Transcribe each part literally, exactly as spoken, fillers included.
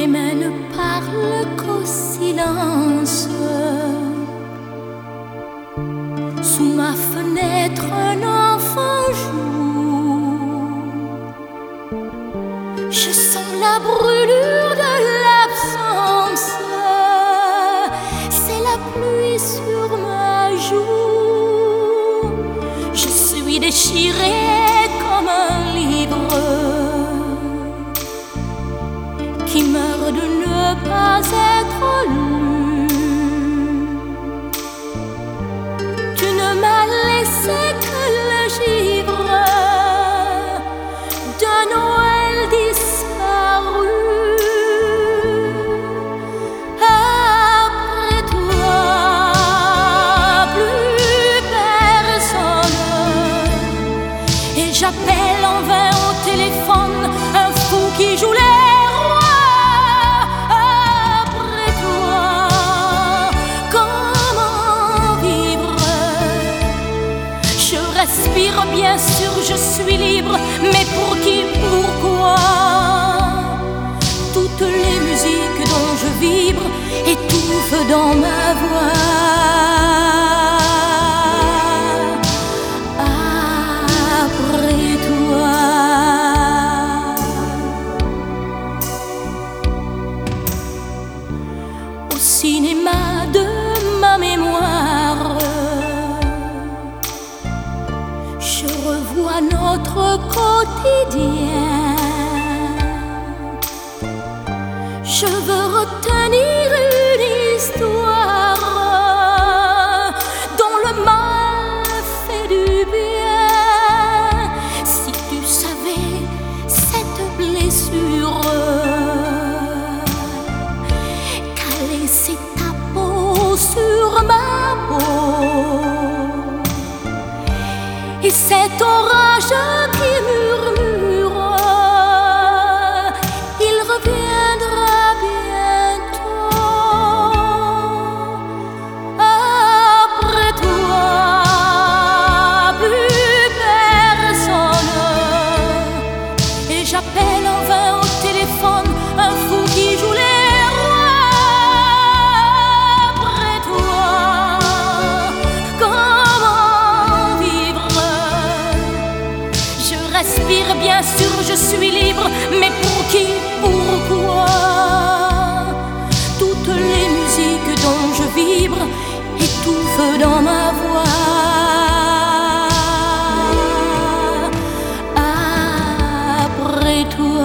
mes mains ne parlent qu'au silence. Sous ma fenêtre, un enfant joue. Je sens la brûlure de l'absence. C'est la pluie sur ma joue. Je suis déchirée comme un livre qui meurt de ne pas être lu. Tu ne m'as laissé que le givre de Noël disparu. Après toi, plus personne. Et j'appelle en vain au téléphone un fou qui joue les respire, bien sûr, je suis libre, mais pour qui, pourquoi? Toutes les musiques dont je vibre étouffent dans ma voix. Après toi, au cinéma de ma mémoire, je revois notre quotidien. Je veux retenir une histoire dont le mal fait du bien. Si tu savais cette blessure qu'a laissé ta peau sur ma peau, et cet orage qui murmure, il reviendra bientôt. Après toi, plus personne. Et j'appelle en vain au téléphone un fou qui joue les rois. Après toi, respire, bien sûr, je suis libre, mais pour qui, pourquoi? Toutes les musiques dont je vibre étouffent dans ma voix. Après toi.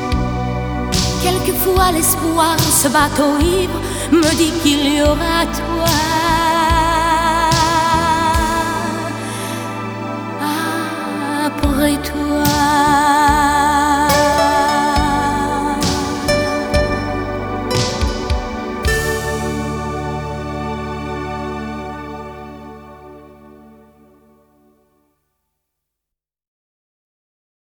Quelquefois l'espoir, ce bateau ivre, me dit qu'il y aura tout.